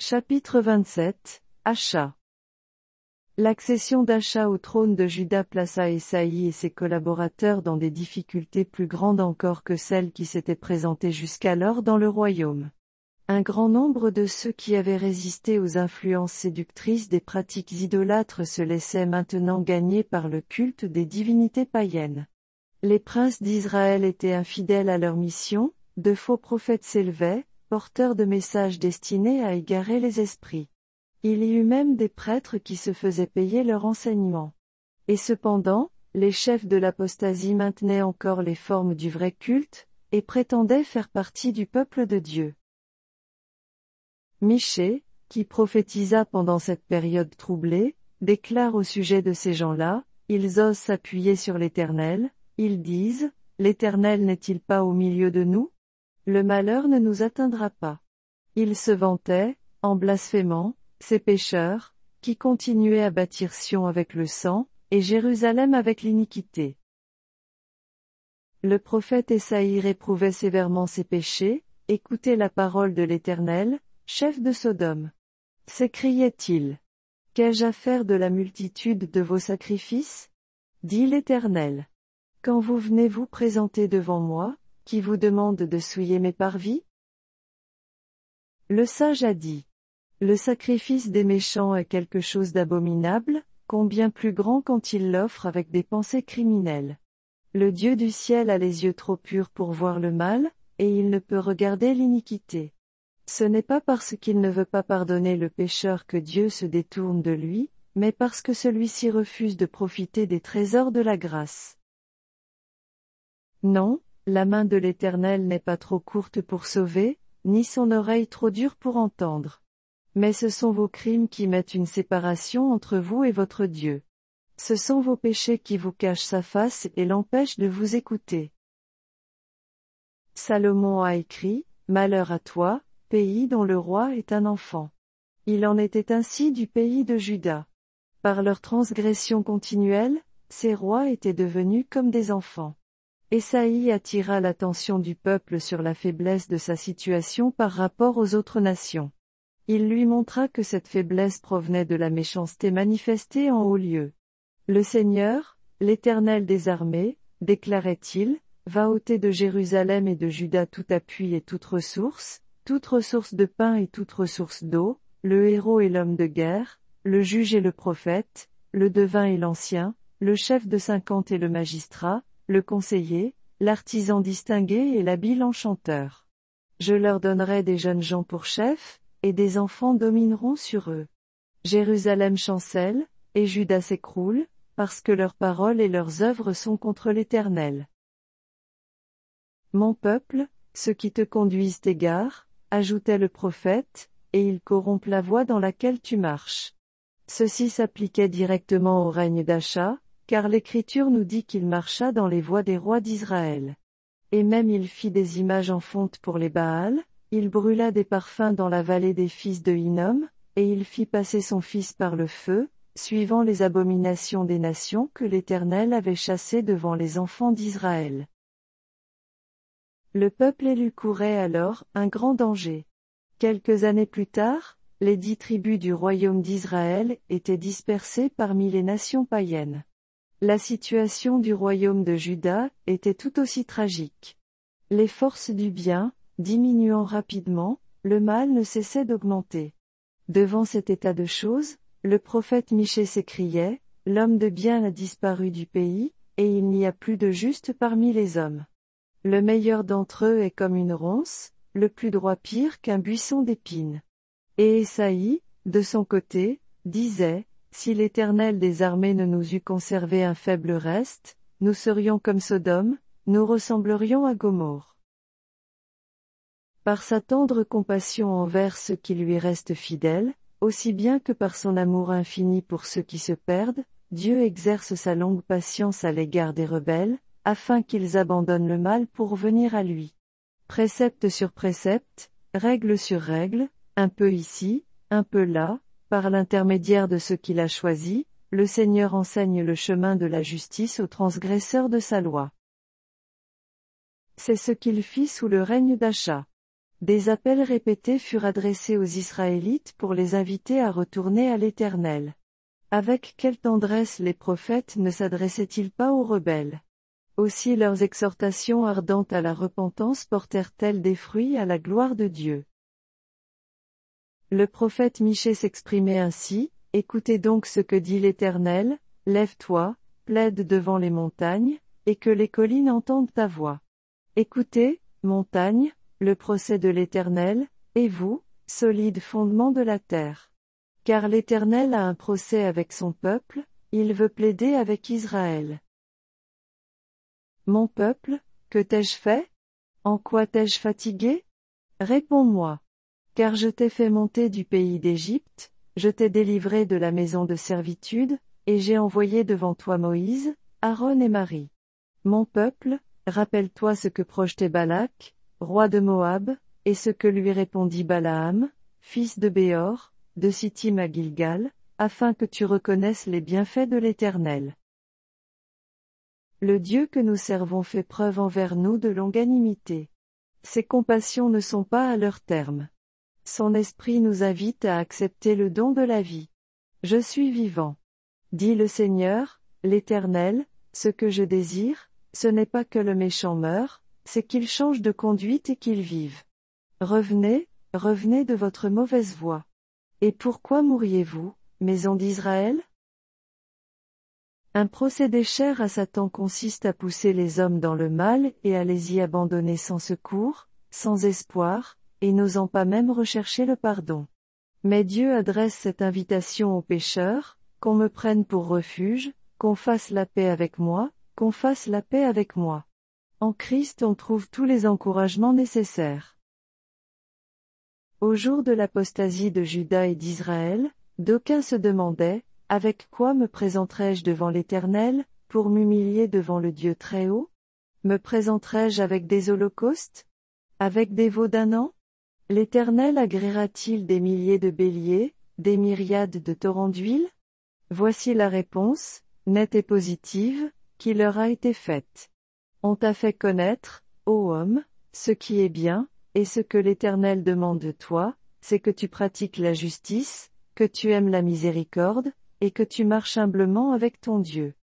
Chapitre 27, Acha. L'accession d'Acha au trône de Juda plaça Ésaïe et ses collaborateurs dans des difficultés plus grandes encore que celles qui s'étaient présentées jusqu'alors dans le royaume. Un grand nombre de ceux qui avaient résisté aux influences séductrices des pratiques idolâtres se laissaient maintenant gagner par le culte des divinités païennes. Les princes d'Israël étaient infidèles à leur mission, de faux prophètes s'élevaient, porteurs de messages destinés à égarer les esprits. Il y eut même des prêtres qui se faisaient payer leur enseignement. Et cependant, les chefs de l'apostasie maintenaient encore les formes du vrai culte, et prétendaient faire partie du peuple de Dieu. Michée, qui prophétisa pendant cette période troublée, déclare au sujet de ces gens-là, ils osent s'appuyer sur l'Éternel, ils disent, l'Éternel n'est-il pas au milieu de nous? Le malheur ne nous atteindra pas. Ils se vantaient, en blasphémant, ces pécheurs, qui continuaient à bâtir Sion avec le sang, et Jérusalem avec l'iniquité. Le prophète Ésaïe réprouvait sévèrement ces péchés, écoutez la parole de l'Éternel, chef de Sodome. S'écriait-il. Qu'ai-je à faire de la multitude de vos sacrifices? Dit l'Éternel. Quand vous venez vous présenter devant moi, qui vous demande de souiller mes parvis? Le sage a dit. Le sacrifice des méchants est quelque chose d'abominable, combien plus grand quand il l'offre avec des pensées criminelles. Le Dieu du ciel a les yeux trop purs pour voir le mal, et il ne peut regarder l'iniquité. Ce n'est pas parce qu'il ne veut pas pardonner le pécheur que Dieu se détourne de lui, mais parce que celui-ci refuse de profiter des trésors de la grâce. Non, la main de l'Éternel n'est pas trop courte pour sauver, ni son oreille trop dure pour entendre. Mais ce sont vos crimes qui mettent une séparation entre vous et votre Dieu. Ce sont vos péchés qui vous cachent sa face et l'empêchent de vous écouter. Salomon a écrit, « Malheur à toi, pays dont le roi est un enfant. » Il en était ainsi du pays de Juda. Par leur transgression continuelle, ces rois étaient devenus comme des enfants. Ésaïe attira l'attention du peuple sur la faiblesse de sa situation par rapport aux autres nations. Il lui montra que cette faiblesse provenait de la méchanceté manifestée en haut lieu. Le Seigneur, l'Éternel des armées, déclarait-il, va ôter de Jérusalem et de Juda tout appui et toute ressource de pain et toute ressource d'eau, le héros et l'homme de guerre, le juge et le prophète, le devin et l'ancien, le chef de 50 et le magistrat, le conseiller, l'artisan distingué et l'habile enchanteur. Je leur donnerai des jeunes gens pour chefs, et des enfants domineront sur eux. Jérusalem chancelle, et Juda s'écroule, parce que leurs paroles et leurs œuvres sont contre l'Éternel. Mon peuple, ceux qui te conduisent t'égarent, ajoutait le prophète, et ils corrompent la voie dans laquelle tu marches. Ceci s'appliquait directement au règne d'Acha, car l'Écriture nous dit qu'il marcha dans les voies des rois d'Israël. Et même il fit des images en fonte pour les Baals, il brûla des parfums dans la vallée des fils de Hinnom, et il fit passer son fils par le feu, suivant les abominations des nations que l'Éternel avait chassées devant les enfants d'Israël. Le peuple élu courait alors un grand danger. Quelques années plus tard, les 10 tribus du royaume d'Israël étaient dispersées parmi les nations païennes. La situation du royaume de Juda était tout aussi tragique. Les forces du bien, diminuant rapidement, le mal ne cessait d'augmenter. Devant cet état de choses, le prophète Michée s'écriait, « L'homme de bien a disparu du pays, et il n'y a plus de juste parmi les hommes. Le meilleur d'entre eux est comme une ronce, le plus droit pire qu'un buisson d'épines. » Et Ésaïe, de son côté, disait, « Si l'Éternel des armées ne nous eût conservé un faible reste, nous serions comme Sodome, nous ressemblerions à Gomorrhe. » Par sa tendre compassion envers ceux qui lui restent fidèles, aussi bien que par son amour infini pour ceux qui se perdent, Dieu exerce sa longue patience à l'égard des rebelles, afin qu'ils abandonnent le mal pour venir à lui. Précepte sur précepte, règle sur règle, un peu ici, un peu là, par l'intermédiaire de ceux qu'il a choisis, le Seigneur enseigne le chemin de la justice aux transgresseurs de sa loi. C'est ce qu'il fit sous le règne d'Acha. Des appels répétés furent adressés aux Israélites pour les inviter à retourner à l'Éternel. Avec quelle tendresse les prophètes ne s'adressaient-ils pas aux rebelles? Aussi leurs exhortations ardentes à la repentance portèrent-elles des fruits à la gloire de Dieu. Le prophète Michée s'exprimait ainsi: « Écoutez donc ce que dit l'Éternel, lève-toi, plaide devant les montagnes, et que les collines entendent ta voix. Écoutez, montagnes, le procès de l'Éternel, et vous, solides fondements de la terre. Car l'Éternel a un procès avec son peuple, il veut plaider avec Israël. Mon peuple, que t'ai-je fait? En quoi t'ai-je fatigué? Réponds-moi. Car je t'ai fait monter du pays d'Égypte, je t'ai délivré de la maison de servitude, et j'ai envoyé devant toi Moïse, Aaron et Marie. Mon peuple, rappelle-toi ce que projetait Balak, roi de Moab, et ce que lui répondit Balaam, fils de Béor, de Sittim à Gilgal, afin que tu reconnaisses les bienfaits de l'Éternel. Le Dieu que nous servons fait preuve envers nous de longanimité. Ses compassions ne sont pas à leur terme. Son esprit nous invite à accepter le don de la vie. Je suis vivant. Dit le Seigneur, l'Éternel, ce que je désire, ce n'est pas que le méchant meure, c'est qu'il change de conduite et qu'il vive. Revenez, revenez de votre mauvaise voie. Et pourquoi mourriez-vous, maison d'Israël? Un procédé cher à Satan consiste à pousser les hommes dans le mal et à les y abandonner sans secours, sans espoir, et n'osant pas même rechercher le pardon. Mais Dieu adresse cette invitation aux pécheurs: qu'on me prenne pour refuge, qu'on fasse la paix avec moi, qu'on fasse la paix avec moi. En Christ on trouve tous les encouragements nécessaires. Au jour de l'apostasie de Juda et d'Israël, d'aucuns se demandaient: avec quoi me présenterai-je devant l'Éternel, pour m'humilier devant le Dieu Très-Haut? Me présenterai-je avec des holocaustes? Avec des veaux d'un an? L'Éternel agréera-t-il des milliers de béliers, des myriades de torrents d'huile? Voici la réponse, nette et positive, qui leur a été faite. On t'a fait connaître, ô homme, ce qui est bien, et ce que l'Éternel demande de toi, c'est que tu pratiques la justice, que tu aimes la miséricorde, et que tu marches humblement avec ton Dieu.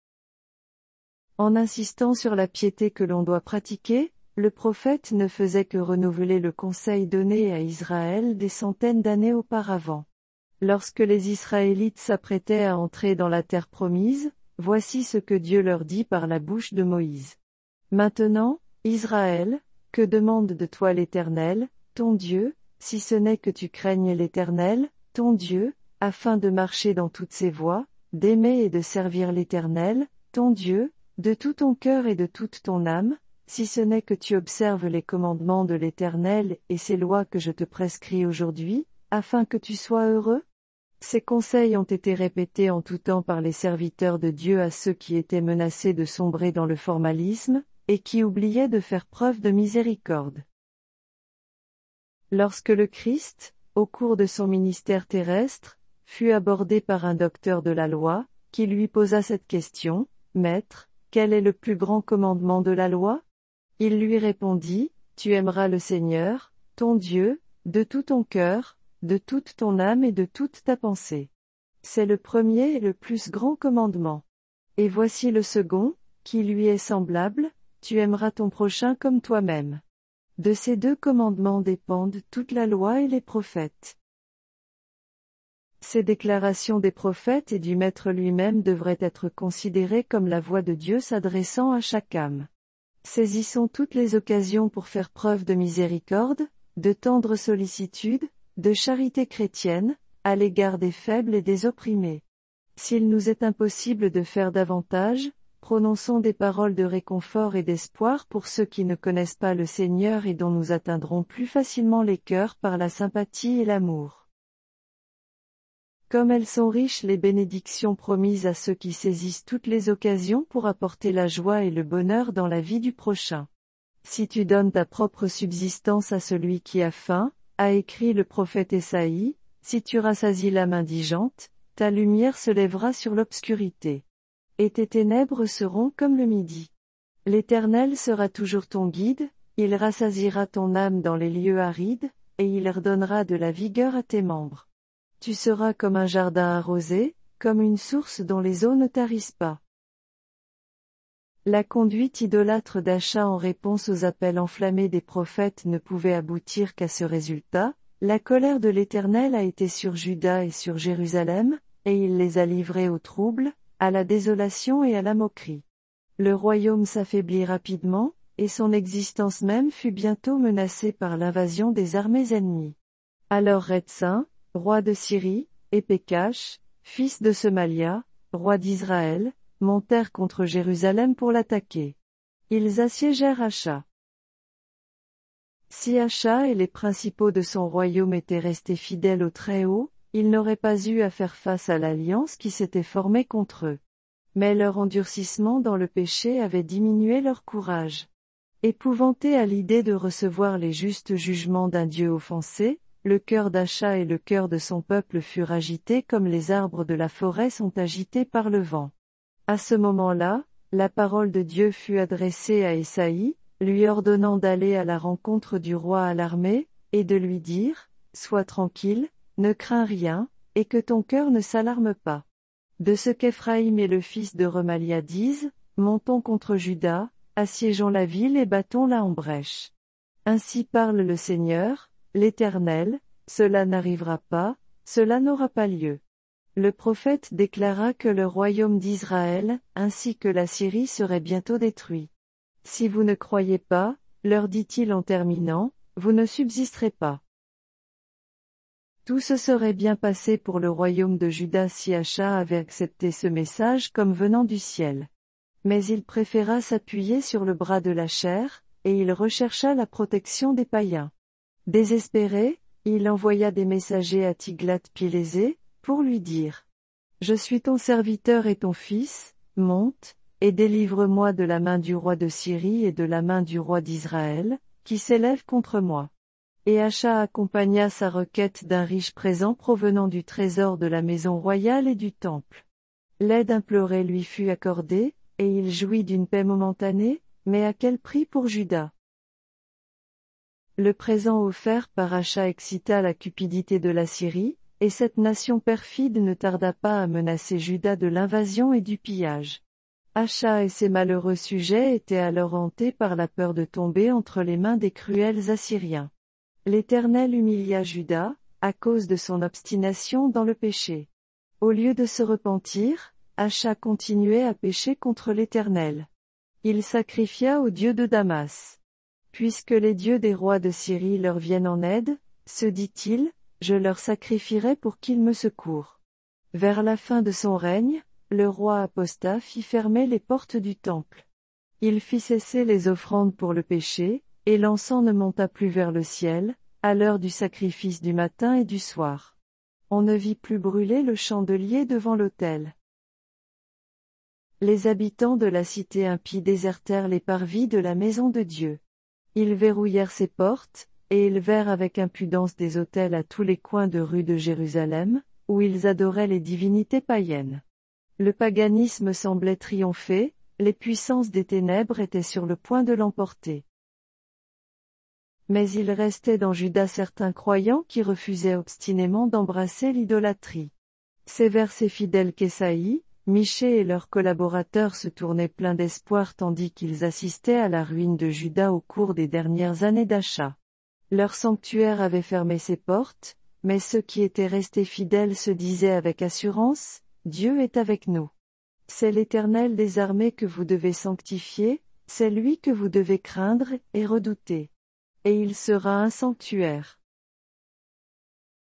En insistant sur la piété que l'on doit pratiquer, le prophète ne faisait que renouveler le conseil donné à Israël des centaines d'années auparavant. Lorsque les Israélites s'apprêtaient à entrer dans la terre promise, voici ce que Dieu leur dit par la bouche de Moïse. Maintenant, Israël, que demande de toi l'Éternel, ton Dieu, si ce n'est que tu craignes l'Éternel, ton Dieu, afin de marcher dans toutes ses voies, d'aimer et de servir l'Éternel, ton Dieu, de tout ton cœur et de toute ton âme, si ce n'est que tu observes les commandements de l'Éternel et ses lois que je te prescris aujourd'hui, afin que tu sois heureux? Ces conseils ont été répétés en tout temps par les serviteurs de Dieu à ceux qui étaient menacés de sombrer dans le formalisme, et qui oubliaient de faire preuve de miséricorde. Lorsque le Christ, au cours de son ministère terrestre, fut abordé par un docteur de la loi, qui lui posa cette question: « Maître, quel est le plus grand commandement de la loi ?» Il lui répondit: « Tu aimeras le Seigneur, ton Dieu, de tout ton cœur, de toute ton âme et de toute ta pensée. C'est le premier et le plus grand commandement. Et voici le second, qui lui est semblable: tu aimeras ton prochain comme toi-même. De ces deux commandements dépendent toute la loi et les prophètes. » Ces déclarations des prophètes et du Maître lui-même devraient être considérées comme la voix de Dieu s'adressant à chaque âme. Saisissons toutes les occasions pour faire preuve de miséricorde, de tendre sollicitude, de charité chrétienne, à l'égard des faibles et des opprimés. S'il nous est impossible de faire davantage, prononçons des paroles de réconfort et d'espoir pour ceux qui ne connaissent pas le Seigneur et dont nous atteindrons plus facilement les cœurs par la sympathie et l'amour. Comme elles sont riches les bénédictions promises à ceux qui saisissent toutes les occasions pour apporter la joie et le bonheur dans la vie du prochain. Si tu donnes ta propre subsistance à celui qui a faim, a écrit le prophète Ésaïe, si tu rassasies l'âme indigente, ta lumière se lèvera sur l'obscurité. Et tes ténèbres seront comme le midi. L'Éternel sera toujours ton guide, Il rassasiera ton âme dans les lieux arides, et il redonnera de la vigueur à tes membres. Tu seras comme un jardin arrosé, comme une source dont les eaux ne tarissent pas. La conduite idolâtre d'Acha en réponse aux appels enflammés des prophètes ne pouvait aboutir qu'à ce résultat: la colère de l'Éternel a été sur Juda et sur Jérusalem, et il les a livrés au trouble, à la désolation et à la moquerie. Le royaume s'affaiblit rapidement, et son existence même fut bientôt menacée par l'invasion des armées ennemies. Alors Retsin, roi de Syrie, et Pékash, fils de Semalia, roi d'Israël, montèrent contre Jérusalem pour l'attaquer. Ils assiégèrent Acha. Si Acha et les principaux de son royaume étaient restés fidèles au Très-Haut, ils n'auraient pas eu à faire face à l'alliance qui s'était formée contre eux. Mais leur endurcissement dans le péché avait diminué leur courage. Épouvantés à l'idée de recevoir les justes jugements d'un Dieu offensé, le cœur d'Acha et le cœur de son peuple furent agités comme les arbres de la forêt sont agités par le vent. À ce moment-là, la parole de Dieu fut adressée à Ésaïe, lui ordonnant d'aller à la rencontre du roi à l'armée, et de lui dire: « Sois tranquille, ne crains rien, et que ton cœur ne s'alarme pas. De ce qu'Éphraïm et le fils de Remalia disent, montons contre Juda, assiégeons la ville et battons-la en brèche. Ainsi parle le Seigneur, l'Éternel, cela n'arrivera pas, cela n'aura pas lieu. » Le prophète déclara que le royaume d'Israël, ainsi que la Syrie seraient bientôt détruits. « Si vous ne croyez pas, leur dit-il en terminant, vous ne subsisterez pas. » Tout se serait bien passé pour le royaume de Juda si Acha avait accepté ce message comme venant du ciel. Mais il préféra s'appuyer sur le bras de la chair, et il rechercha la protection des païens. Désespéré, il envoya des messagers à Tiglath-Pilésé, pour lui dire: « Je suis ton serviteur et ton fils, monte, et délivre-moi de la main du roi de Syrie et de la main du roi d'Israël, qui s'élève contre moi. » Et Acha accompagna sa requête d'un riche présent provenant du trésor de la maison royale et du temple. L'aide implorée lui fut accordée, et il jouit d'une paix momentanée, mais à quel prix pour Juda? Le présent offert par Acha excita la cupidité de la Syrie, et cette nation perfide ne tarda pas à menacer Juda de l'invasion et du pillage. Acha et ses malheureux sujets étaient alors hantés par la peur de tomber entre les mains des cruels Assyriens. L'Éternel humilia Juda, à cause de son obstination dans le péché. Au lieu de se repentir, Acha continuait à pécher contre l'Éternel. Il sacrifia aux dieux de Damas. Puisque les dieux des rois de Syrie leur viennent en aide, se dit-il, je leur sacrifierai pour qu'ils me secourent. Vers la fin de son règne, le roi apostat fit fermer les portes du temple. Il fit cesser les offrandes pour le péché, et l'encens ne monta plus vers le ciel, à l'heure du sacrifice du matin et du soir. On ne vit plus brûler le chandelier devant l'autel. Les habitants de la cité impie désertèrent les parvis de la maison de Dieu. Ils verrouillèrent ses portes, et élevèrent avec impudence des autels à tous les coins de rue de Jérusalem, où ils adoraient les divinités païennes. Le paganisme semblait triompher, les puissances des ténèbres étaient sur le point de l'emporter. Mais il restait dans Juda certains croyants qui refusaient obstinément d'embrasser l'idolâtrie. C'est vers ces fidèles qu'Ésaïe, Michée et leurs collaborateurs se tournaient pleins d'espoir tandis qu'ils assistaient à la ruine de Juda au cours des dernières années d'Acha. Leur sanctuaire avait fermé ses portes, mais ceux qui étaient restés fidèles se disaient avec assurance, « Dieu est avec nous. C'est l'Éternel des armées que vous devez sanctifier, c'est lui que vous devez craindre et redouter. Et il sera un sanctuaire. »